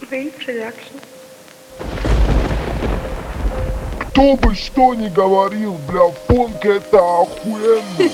Great production. Кто бы что ни говорил, бля, фонк это охуенно.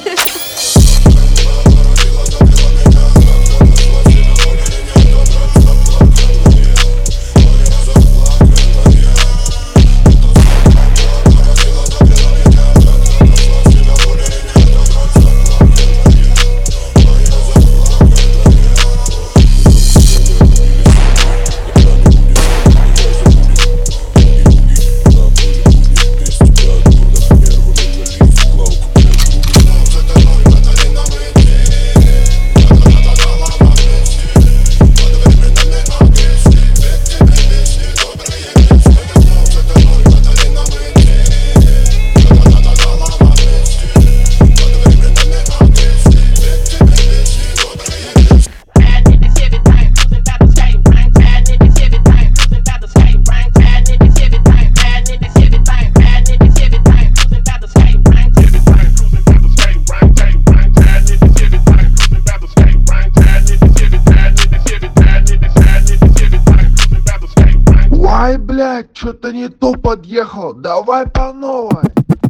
Ай, блядь, что-то не то подъехал, давай по новой.